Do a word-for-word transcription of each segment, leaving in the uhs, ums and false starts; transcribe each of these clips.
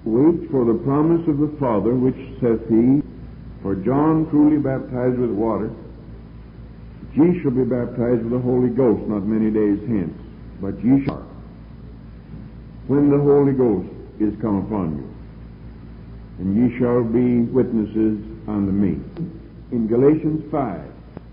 Wait for the promise of the Father, which saith he, for John truly baptized with water, but ye shall be baptized with the Holy Ghost not many days hence. But ye shall, when the Holy Ghost is come upon you, and ye shall be witnesses unto me. In Galatians five,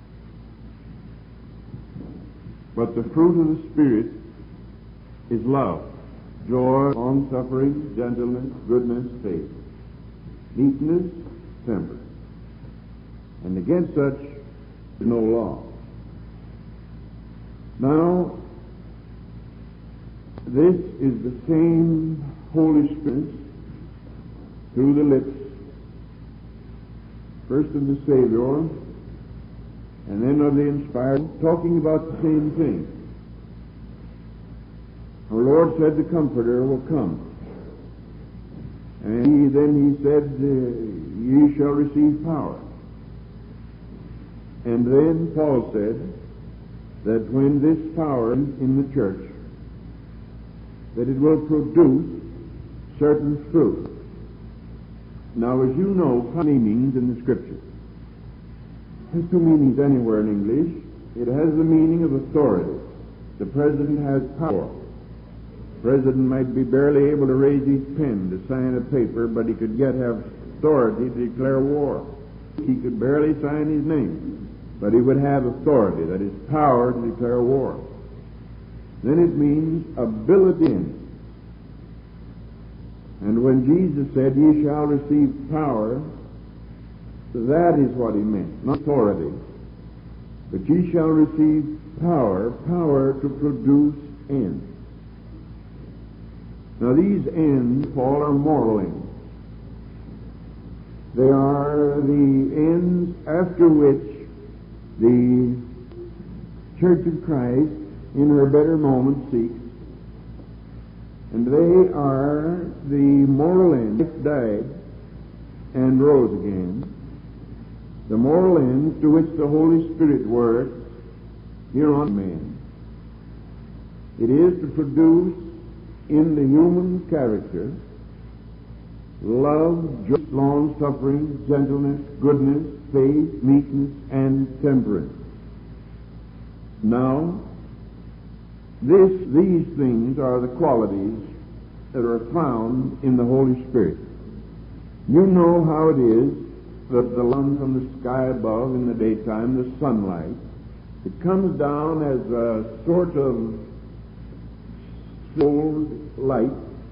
but the fruit of the Spirit is love, joy, long-suffering, gentleness, goodness, faith, meekness, temperance. And against such is no law. Now, this is the same Holy Spirit through the lips, first of the Savior, and then of the inspired, talking about the same thing. Our Lord said the Comforter will come. And he, then he said, uh, ye shall receive power. And then Paul said that when this power in the church, that it will produce certain fruit. Now, as you know, meanings in the Scripture. It has two meanings anywhere in English. It has the meaning of authority. The president has power. The president might be barely able to raise his pen to sign a paper, but he could yet have authority to declare war. He could barely sign his name, but he would have authority, that is, power to declare war. Then it means ability in. And when Jesus said, ye shall receive power, that is what he meant, not authority. But ye shall receive power, power to produce ends. Now these ends, Paul, are moral ends. They are the ends after which the Church of Christ in her better moments seeks. And they are the moral ends. Christ died and rose again. The moral ends to which the Holy Spirit works here on man. It is to produce in the human character love, joy, long-suffering, gentleness, goodness, faith, meekness, and temperance. Now, this, these things are the qualities that are found in the Holy Spirit. You know how it is that the sun from the sky above in the daytime, the sunlight, it comes down as a sort of gold light,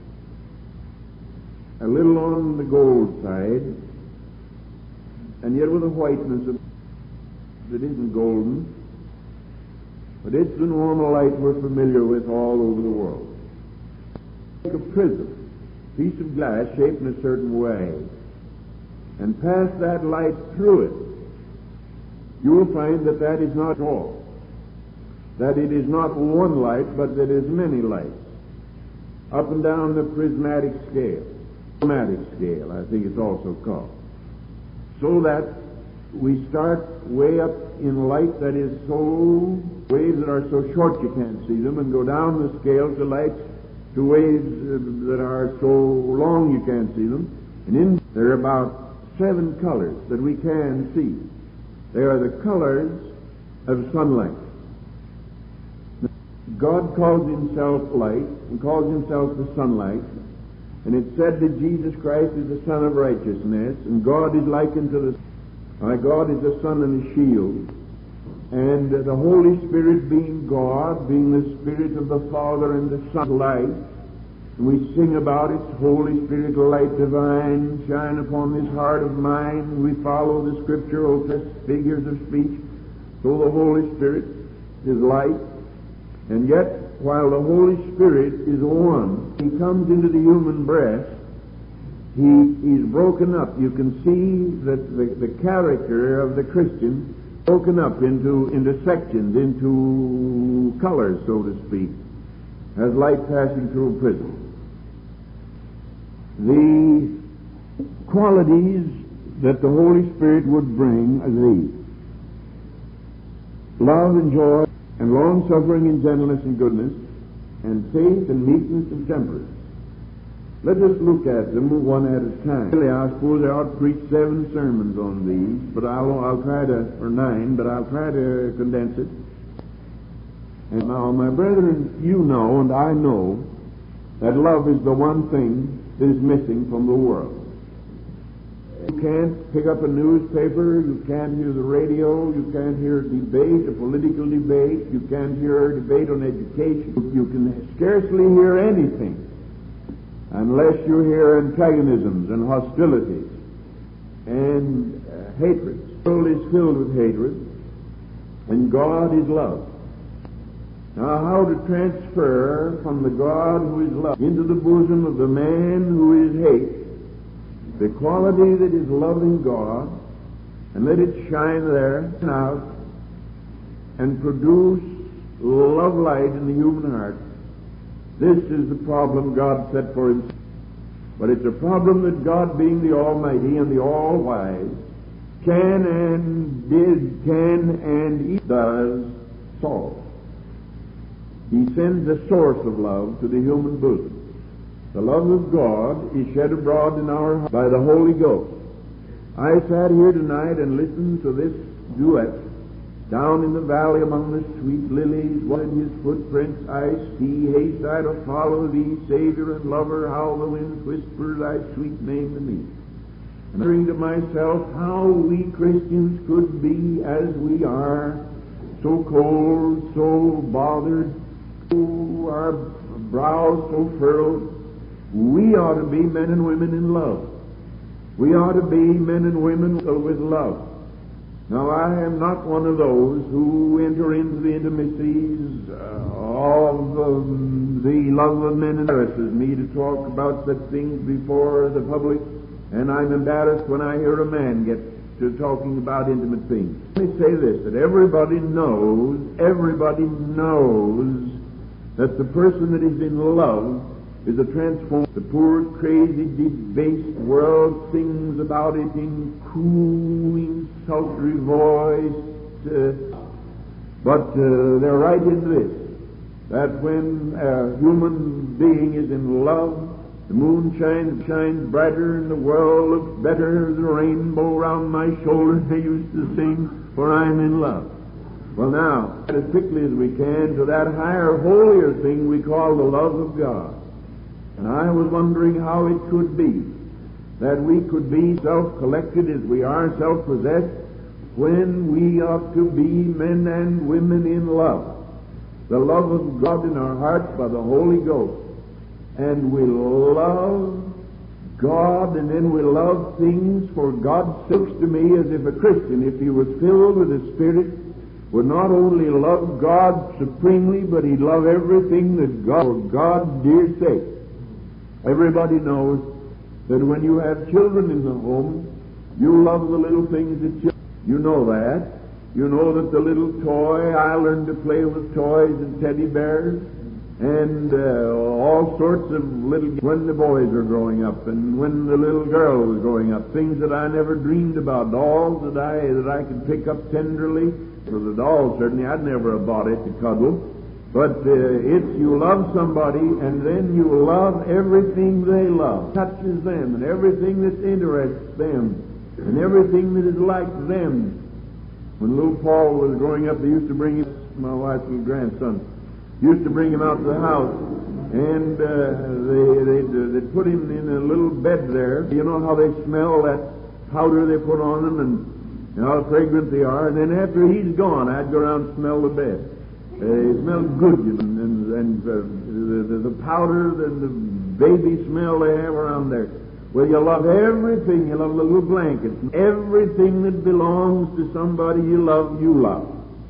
a little on the gold side, and yet with a whiteness of, that isn't golden, but it's the normal light we're familiar with all over the world. Take a prism, piece of glass shaped in a certain way, and pass that light through it, you will find that that is not all. That it is not one light, but that it is many lights. Up and down the prismatic scale, chromatic scale, I think it's also called. So that we start way up in light that is so, waves that are so short you can't see them, and go down the scale to lights, to waves uh, that are so long you can't see them. And in there are about seven colors that we can see. They are the colors of sunlight. God calls himself light and calls himself the sunlight, and it's said that Jesus Christ is the Son of righteousness, and God is likened to the my God is the sun and the shield, and the Holy Spirit being God, being the Spirit of the Father and the Son light, and we sing about its Holy Spirit, light divine, shine upon this heart of mine. We follow the scriptural figures of speech. So the Holy Spirit is light, and yet while the Holy Spirit is one, he comes into the human breast. He is broken up. You can see that the, the character of the Christian broken up into, into sections, into colors, so to speak, as light passing through a prism. The qualities that the Holy Spirit would bring are these: love and joy, and long-suffering and gentleness and goodness, and faith and meekness and temperance. Let us look at them one at a time. Really, I suppose I ought to preach seven sermons on these, but I'll, I'll try to, or nine, but I'll try to condense it. And now, my brethren, you know, and I know, that love is the one thing that is missing from the world. You can't pick up a newspaper, you can't hear the radio, you can't hear a debate, a political debate, you can't hear a debate on education. You can scarcely hear anything unless you hear antagonisms and hostilities and uh, hatred. The world is filled with hatred, and God is love. Now, how to transfer from the God who is love into the bosom of the man who is hate the quality that is loving God, and let it shine there and out and produce love light in the human heart. This is the problem God set for himself. But it's a problem that God, being the Almighty and the All-Wise, can and did, can and he does solve. He sends a source of love to the human bosom. The love of God is shed abroad in our hearts by the Holy Ghost. I sat here tonight and listened to this duet. Down in the valley among the sweet lilies, what in his footprints I see, haste I to follow thee, Savior and lover, how the winds whisper thy sweet name to me. And wondering to myself how we Christians could be as we are, so cold, so bothered, so our brows so furrowed. We ought to be men and women in love. We ought to be men and women with love. Now, I am not one of those who enter into the intimacies uh, of um, the love of men and embarrasses me to talk about such things before the public, and I'm embarrassed when I hear a man get to talking about intimate things. Let me say this, that everybody knows, everybody knows that the person that is in love is a transformed. The poor, crazy, debased world sings about it in cooing, sultry voice. Uh, but uh, they're right in this, that when a human being is in love, the moon shines, shines brighter, and the world looks better, the rainbow round my shoulder, they used to sing, for I'm in love. Well, now, as quickly as we can to that higher, holier thing we call the love of God. And I was wondering how it could be that we could be self-collected as we are, self-possessed, when we ought to be men and women in love. The love of God in our hearts by the Holy Ghost. And we love God, and then we love things for God. Looks to me as if a Christian, if he was filled with the Spirit, would not only love God supremely, but he'd love everything that God, for God's dear sake. Everybody knows that when you have children in the home, you love the little things that you... You know that. You know that the little toy, I learned to play with toys and teddy bears, and uh, all sorts of little... When the boys were growing up, and when the little girl was growing up, things that I never dreamed about, dolls that I that I could pick up tenderly. For the doll, certainly, I'd never have bought it to cuddle. But uh, it's you love somebody, and then you love everything they love. Touches them, and everything that interests them, and everything that is like them. When little Paul was growing up, they used to bring him, my wife's little grandson, used to bring him out to the house, and uh, they, they'd, uh, they'd put him in a little bed there. You know how they smell that powder they put on them, and you know how fragrant they are. And then after he's gone, I'd go around and smell the bed. Uh, it smells good, you know, and, and uh, the, the, the powder and the baby smell they have around there. Well, you love everything. You love the little blankets. Everything that belongs to somebody you love, you love.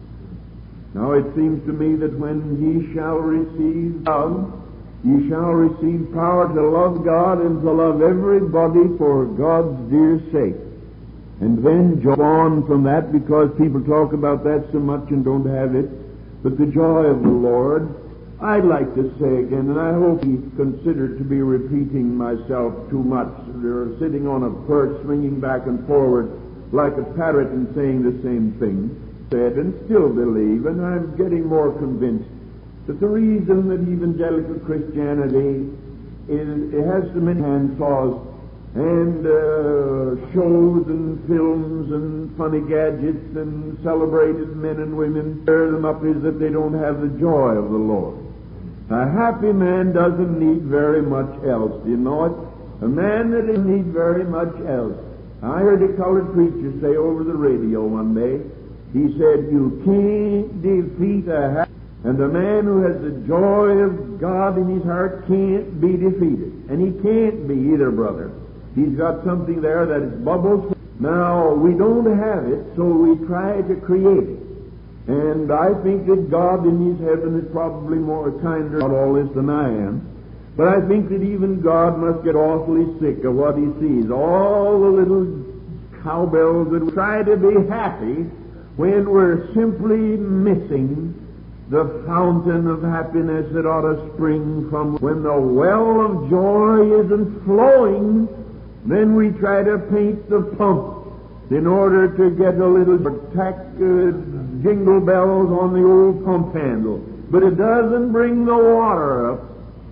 Now, it seems to me that when ye shall receive love, ye shall receive power to love God and to love everybody for God's dear sake. And then jump on from that, because people talk about that so much and don't have it. But the joy of the Lord, I'd like to say again, and I hope you consider to be repeating myself too much, or sitting on a perch, swinging back and forward like a parrot and saying the same thing, said and still believe, and I'm getting more convinced that the reason that evangelical Christianity it, it has so many hand saws and uh, shows and films and funny gadgets and celebrated men and women. Stir them up is that they don't have the joy of the Lord. A happy man doesn't need very much else. Do you know it? A man that doesn't need very much else. I heard a colored preacher say over the radio one day, he said, you can't defeat a happy and the man who has the joy of God in his heart can't be defeated. And he can't be either, brother. He's got something there that is bubbles. Now, we don't have it, so we try to create it. And I think that God in his heaven is probably more kinder about all this than I am. But I think that even God must get awfully sick of what he sees. All the little cowbells that try to be happy when we're simply missing the fountain of happiness that ought to spring from. When the well of joy isn't flowing, then we try to paint the pump in order to get a little tack uh, jingle bells on the old pump handle. But it doesn't bring the water up.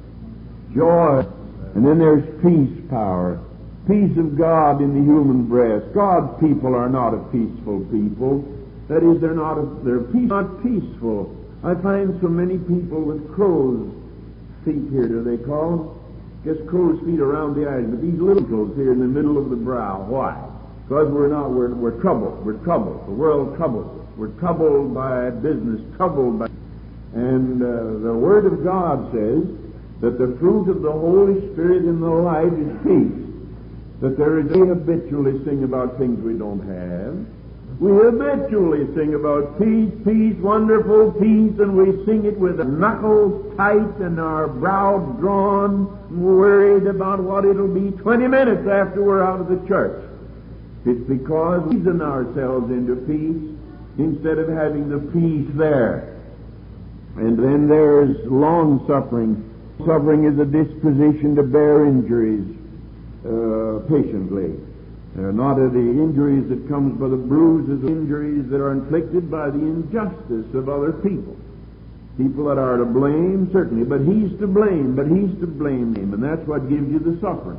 Joy. And then there's peace power. Peace of God in the human breast. God's people are not a peaceful people. That is, they're not a, they're peace, not peaceful. I find so many people with crow's feet here, do they call them? Just crow's feet around the eyes, but these little crow's here in the middle of the brow. Why? Because we're not, we're, we're troubled. We're troubled. The world troubles us. We're troubled by business, troubled by... And uh, the Word of God says that the fruit of the Holy Spirit in the life is peace. That there is, we habitually sing about things we don't have. We habitually sing about peace, peace, wonderful peace, and we sing it with our knuckles tight and our brows drawn, worried about what it'll be twenty minutes after we're out of the church. It's because we reason ourselves into peace instead of having the peace there. And then there's long suffering. Suffering is a disposition to bear injuries uh, patiently. Uh, not of the injuries that comes by the bruises, injuries that are inflicted by the injustice of other people. People that are to blame, certainly, but he's to blame, but he's to blame him, and that's what gives you the suffering.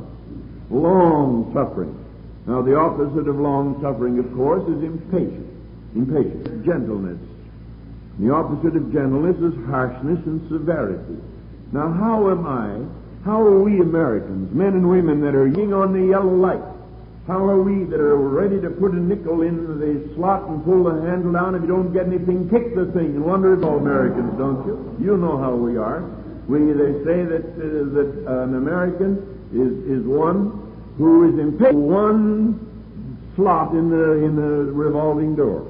Long suffering. Now, the opposite of long suffering, of course, is impatience. Impatience. Gentleness. The opposite of gentleness is harshness and severity. Now, how am I, how are we Americans, men and women that are ying on the yellow light? How are we that are ready to put a nickel in the slot and pull the handle down? If you don't get anything, kick the thing and wonder if all Americans, don't you? You know how we are. We they say that uh, that an American is is one who is impatient. One slot in the in the revolving door.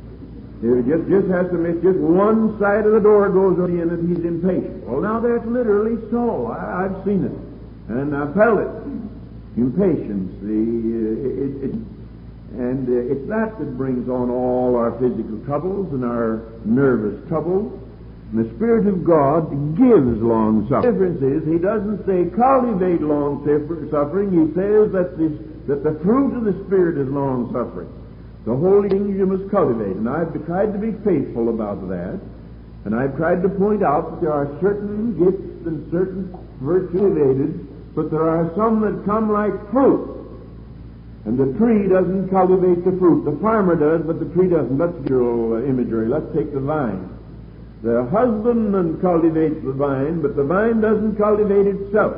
It just just has to miss just one side of the door goes in and he's impatient. Well, now that's literally so. I, I've seen it and I felt it. Impatience, the uh, it, it, and uh, it's that that brings on all our physical troubles and our nervous troubles. And the Spirit of God gives long suffering. The difference is, He doesn't say cultivate long suffering. He says that this, that the fruit of the Spirit is long suffering. The holy things you must cultivate, and I've tried to be faithful about that. And I've tried to point out that there are certain gifts and certain virtues cultivated. But there are some that come like fruit. And the tree doesn't cultivate the fruit. The farmer does, but the tree doesn't. Let's get your imagery. Let's take the vine. The husbandman cultivates the vine, but the vine doesn't cultivate itself.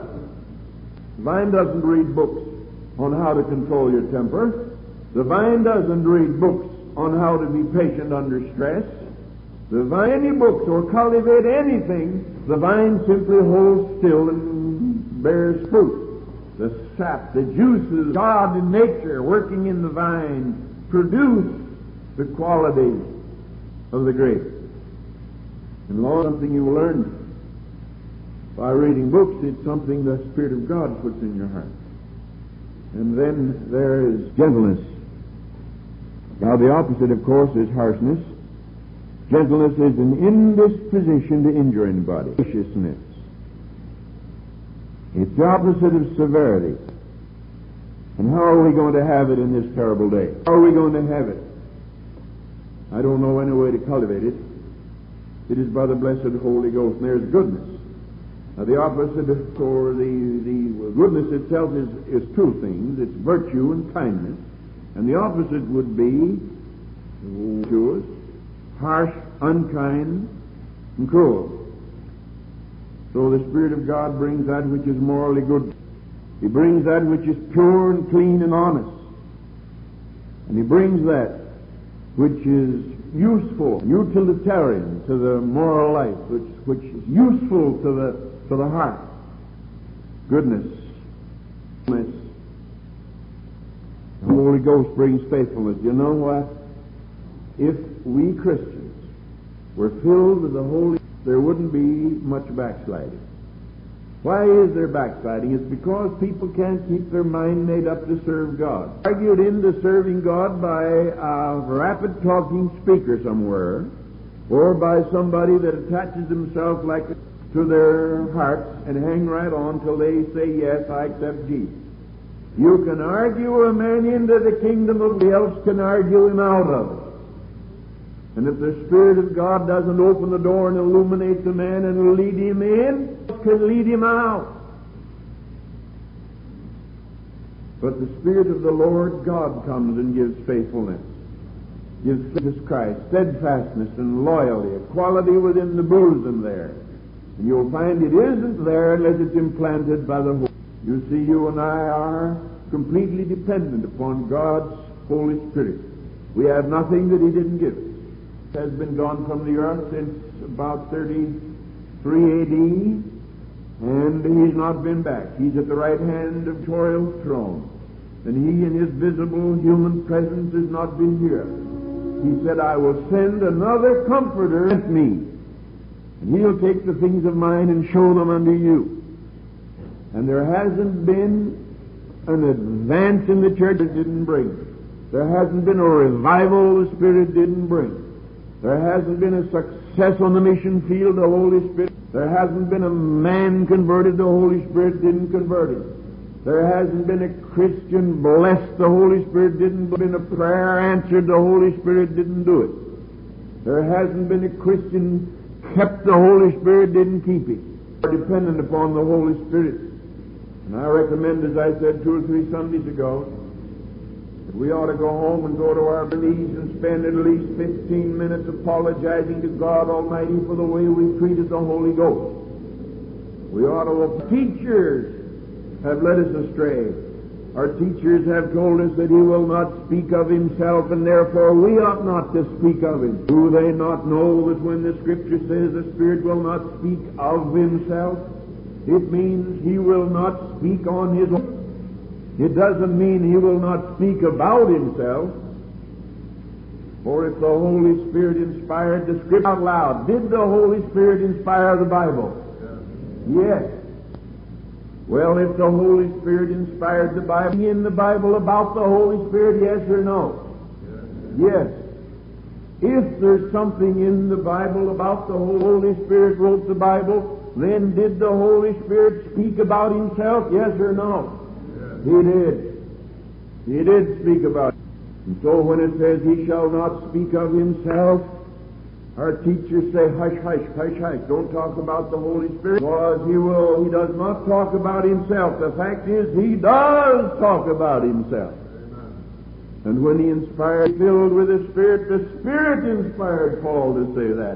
The vine doesn't read books on how to control your temper. The vine doesn't read books on how to be patient under stress. The vine, any books or cultivate anything, the vine simply holds still and bears fruit. The sap, the juices, God and nature working in the vine produce the qualities of the grape. And Lord, something you learn by reading books, it's something the Spirit of God puts in your heart. And then there is gentleness. Now the opposite, of course, is harshness. Gentleness is an indisposition to injure anybody. Graciousness. It's the opposite of severity. And how are we going to have it in this terrible day? How are we going to have it? I don't know any way to cultivate it. It is by the blessed Holy Ghost. And there's goodness. Now, the opposite for the, the goodness itself is, is two things. It's virtue and kindness. And the opposite would be virtuous, harsh, unkind, and cruel. So the Spirit of God brings that which is morally good. He brings that which is pure and clean and honest. And He brings that which is useful, utilitarian to the moral life, which, which is useful to the to the heart. Goodness. The Holy Ghost brings faithfulness. You know what? If we Christians were filled with the Holy Spirit, there wouldn't be much backsliding. Why is there backsliding? It's because people can't keep their mind made up to serve God. Argued into serving God by a rapid talking speaker somewhere, or by somebody that attaches himself like to their hearts and hang right on till they say, yes, I accept Jesus. You can argue a man into the kingdom of God, else can argue him out of it. And if the Spirit of God doesn't open the door and illuminate the man and lead him in, it can lead him out. But the Spirit of the Lord God comes and gives faithfulness, gives Jesus Christ, steadfastness and loyalty, a quality within the bosom there. And you'll find it isn't there unless it's implanted by the Holy Spirit. You see, you and I are completely dependent upon God's Holy Spirit. We have nothing that He didn't give us. Has been gone from the earth since about thirty-three A D, and He's not been back. He's at the right hand of Victorious throne, and He in His visible human presence has not been here. He said, I will send another Comforter with me, and He'll take the things of mine and show them unto you. And there hasn't been an advance in the church that didn't bring. There hasn't been a revival the Spirit didn't bring. There hasn't been a success on the mission field the Holy Spirit. There hasn't been a man converted the Holy Spirit didn't convert him. There hasn't been a Christian blessed the Holy Spirit didn't do it. Been a prayer answered the Holy Spirit didn't do it. There hasn't been a Christian kept the Holy Spirit didn't keep him. We're dependent upon the Holy Spirit. And I recommend, as I said two or three Sundays ago, that we ought to go home and go to our knees and spend at least fifteen minutes apologizing to God Almighty for the way we've treated the Holy Ghost. We ought to... Teachers have led us astray. Our teachers have told us that He will not speak of Himself, and therefore we ought not to speak of Him. Do they not know that when the Scripture says the Spirit will not speak of Himself, it means He will not speak on His own. It doesn't mean He will not speak about Himself. For if the Holy Spirit inspired the Scripture out loud, did the Holy Spirit inspire the Bible? Yes. Well, if the Holy Spirit inspired the Bible, in the Bible about the Holy Spirit, yes or no? Yes. If there's something in the Bible about the Holy Spirit wrote the Bible, then did the Holy Spirit speak about Himself? Yes or no? He did. He did speak about it. And so when it says He shall not speak of Himself, our teachers say, hush, hush, hush, hush, don't talk about the Holy Spirit, because He will, He does not talk about Himself. The fact is, He does talk about Himself. Amen. And when He inspired, filled with the Spirit, the Spirit inspired Paul to say that.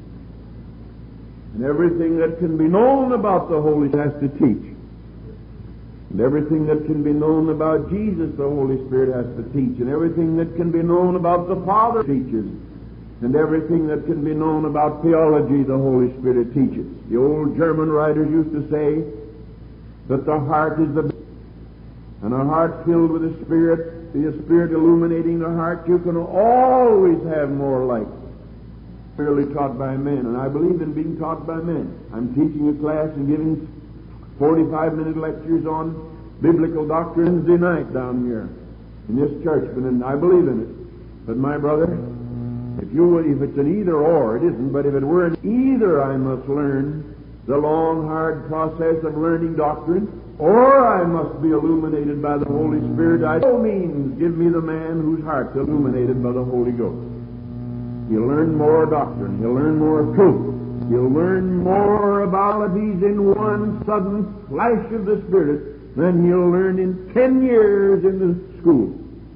And everything that can be known about the Holy Spirit has to teach. And everything that can be known about Jesus, the Holy Spirit has to teach. And everything that can be known about the Father teaches. And everything that can be known about theology, the Holy Spirit teaches. The old German writers used to say that the heart is the... And a heart filled with the Spirit, the Spirit illuminating the heart, you can always have more light. Clearly taught by men, and I believe in being taught by men. I'm teaching a class and giving forty-five minute lectures on biblical doctrine Wednesday night down here in this church, and I believe in it. But my brother, if you if it's an either or, it isn't, but if it were an either, I must learn the long, hard process of learning doctrine, or I must be illuminated by the Holy Spirit. By no means give me the man whose heart's illuminated by the Holy Ghost. He'll learn more doctrine. He'll learn more of truth. You'll learn more about these in one sudden flash of the Spirit than you'll learn in ten years in the school.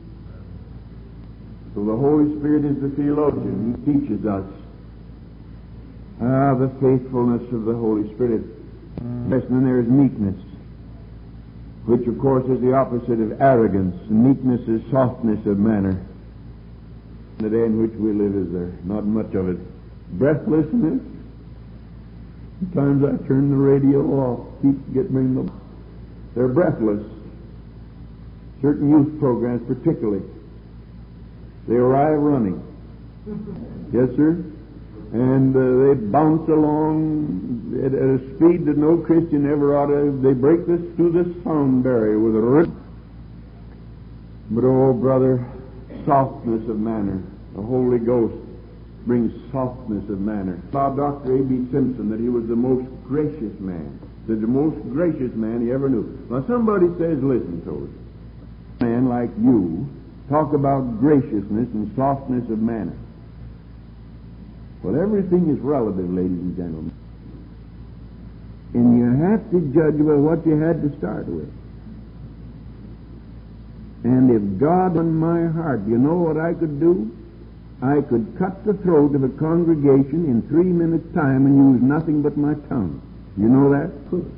So the Holy Spirit is the theologian. He teaches us ah, the faithfulness of the Holy Spirit. Yes, and then there's meekness, which of course is the opposite of arrogance. And meekness is softness of manner. In the day in which we live, is there not much of it? Breathlessness. Sometimes I turn the radio off, keep getting them. They're breathless. Certain youth programs particularly. They arrive running. Yes, sir? And uh, they bounce along at, at a speed that no Christian ever ought to. They break this through this sound barrier with a rhythm. But, oh, brother, softness of manner. The Holy Ghost brings softness of manner. Saw Doctor A B Simpson that he was the most gracious man. The most gracious man he ever knew. Now, somebody says, listen to us. A man like you talk about graciousness and softness of manner. Well, everything is relative, ladies and gentlemen. And you have to judge by what you had to start with. And if God on my heart, you know what I could do? I could cut the throat of a congregation in three minutes' time and use nothing but my tongue. You know that?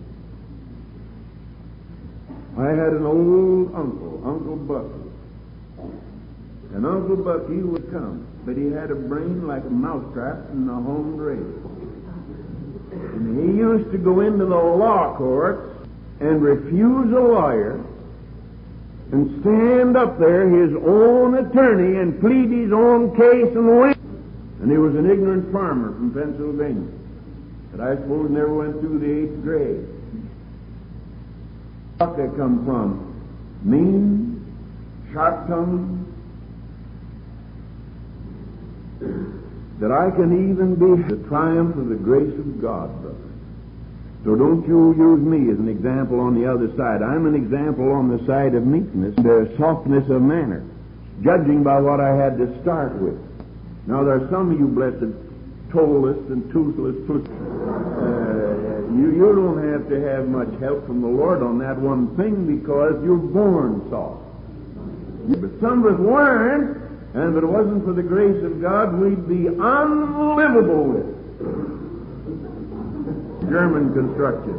I had an old uncle, Uncle Bucky. And Uncle Bucky would come, but he had a brain like a mousetrap in a home grave. And he used to go into the law courts and refuse a lawyer and stand up there, his own attorney, and plead his own case and win. And he was an ignorant farmer from Pennsylvania that I suppose never went through the eighth grade. Where did they come from? Mean, sharp-tongued, that I can even be the triumph of the grace of God, brother. So don't you use me as an example on the other side. I'm an example on the side of meekness and uh, softness of manner, judging by what I had to start with. Now, there are some of you blessed toeless and toothless, toothless. Uh, you, you don't have to have much help from the Lord on that one thing because you're born soft. But some of us weren't, and if it wasn't for the grace of God, we'd be unlivable with it. German construction.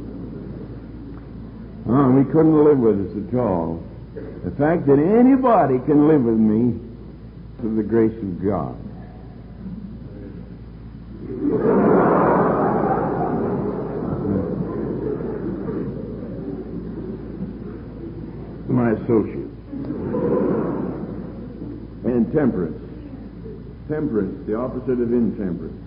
Oh, we couldn't live with us at all. The fact that anybody can live with me is the grace of God. My associate. And temperance. Temperance, the opposite of intemperance.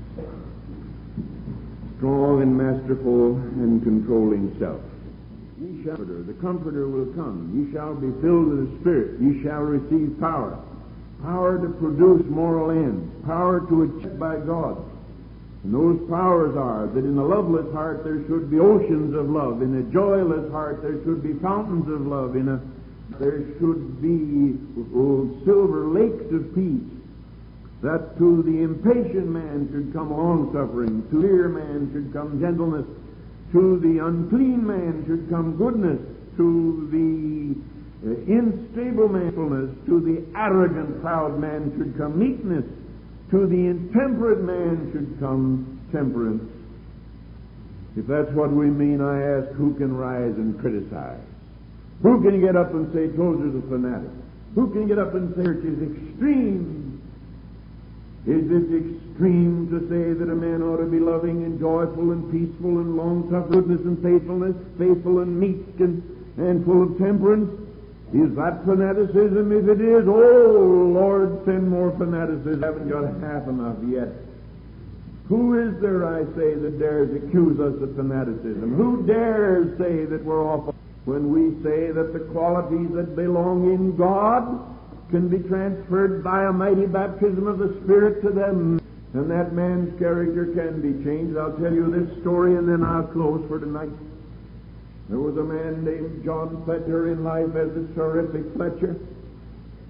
Strong and masterful and controlling self. Ye shall, the Comforter will come. Ye shall be filled with the Spirit. Ye shall receive power. Power to produce moral ends. Power to achieve by God. And those powers are that in a loveless heart there should be oceans of love. In a joyless heart there should be fountains of love. In a there should be oh, silver lakes of peace. That to the impatient man should come long-suffering, to the severe man should come gentleness, to the unclean man should come goodness, to the uh, unstable man, to the arrogant, proud man should come meekness, to the intemperate man should come temperance. If that's what we mean, I ask, who can rise and criticize? Who can get up and say, Tozer's a fanatic? Who can get up and say, church is extreme? Is this extreme to say that a man ought to be loving and joyful and peaceful and long-suffering, goodness and faithfulness, faithful and meek and, and full of temperance? Is that fanaticism? If it is, oh, Lord, send more fanaticism. I haven't got half enough yet. Who is there, I say, that dares accuse us of fanaticism? Who dares say that we're awful when we say that the qualities that belong in God can be transferred by a mighty baptism of the Spirit to them, and that man's character can be changed? I'll tell you this story and then I'll close for tonight. There was a man named John Fletcher in life as a terrific Fletcher.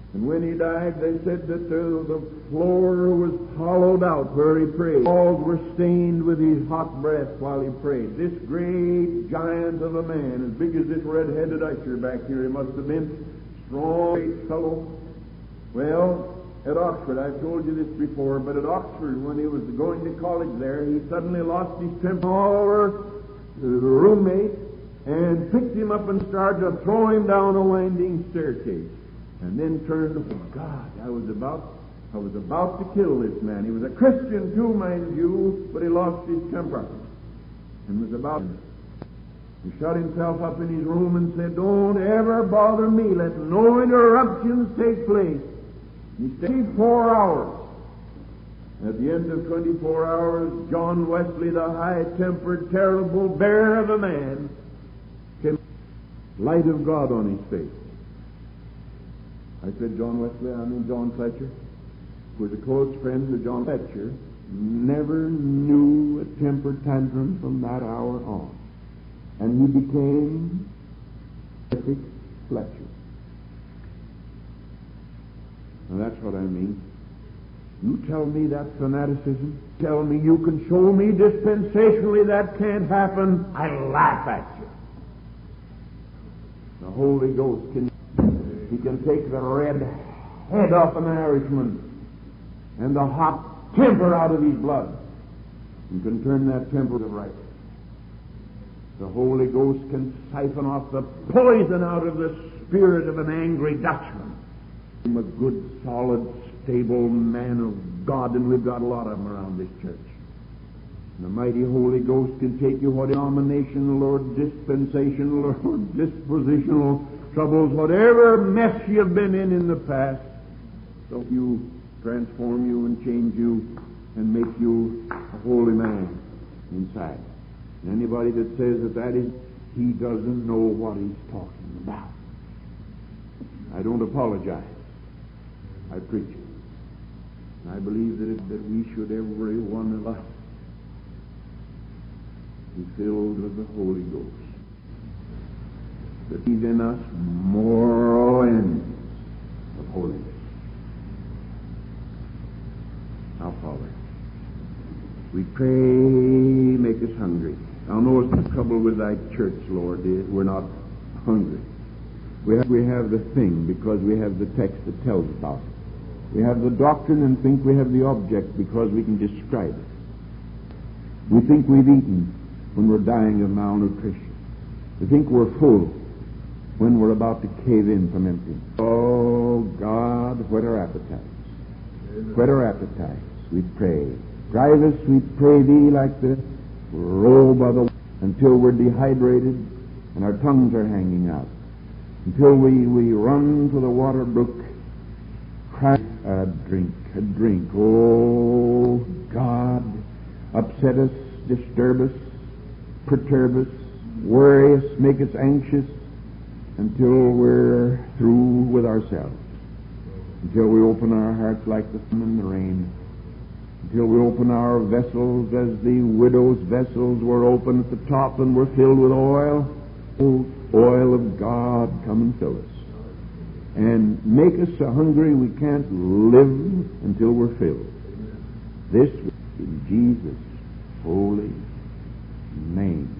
And when he died, they said that the, the floor was hollowed out where he prayed. Walls were stained with his hot breath while he prayed. This great giant of a man, as big as this red-headed usher back here, he must have been, strong, great fellow. Well, at Oxford, I've told you this before, but at Oxford, when he was going to college there, he suddenly lost his temper over the roommate and picked him up and started to throw him down a winding staircase. And then turned, oh God, I was about, I was about to kill this man. He was a Christian too, mind you, but he lost his temper and was about. He shut himself up in his room and said, "Don't ever bother me. Let no interruptions take place." He stayed four hours. At the end of twenty-four hours, John Wesley, the high-tempered, terrible bear of a man, came, light of God on his face. I said, John Wesley, I mean John Fletcher, who was a close friend of John Fletcher, never knew a temper tantrum from that hour on. And he became Fletcher. Now that's what I mean. You tell me that's fanaticism. Tell me you can show me dispensationally that can't happen. I laugh at you. The Holy Ghost can He can take the red head off an Irishman and the hot temper out of his blood and can turn that temper to right. The Holy Ghost can siphon off the poison out of the spirit of an angry Dutchman. I'm a good, solid, stable man of God, and we've got a lot of them around this church. And the mighty Holy Ghost can take you what denominational or dispensational or dispositional troubles, whatever mess you've been in in the past, so you transform you and change you and make you a holy man inside. And anybody that says that that is, he doesn't know what he's talking about. I don't apologize. I preach it. And I believe that, it, that we should, every one of us, be filled with the Holy Ghost. That He's in us moral ends of holiness. Now, Father, we pray, make us hungry. Thou knowest the trouble with thy church, Lord, is we're not hungry. We have, we have the thing because we have the text that tells about it. We have the doctrine and think we have the object because we can describe it. We think we've eaten when we're dying of malnutrition. We think we're full when we're about to cave in from emptiness. Oh, God, whet our appetites. Whet our appetites, we pray. Drive us, we pray Thee, like the robe of the until we're dehydrated and our tongues are hanging out. Until we, we run to the water brook, cry, a drink, a drink. Oh, God, upset us, disturb us, perturb us, worry us, make us anxious, until we're through with ourselves, until we open our hearts like the sun and the rain, until we open our vessels as the widow's vessels were open at the top and were filled with oil. Oh, oil of God, come and fill us. And make us so hungry we can't live until we're filled. This in Jesus' holy name.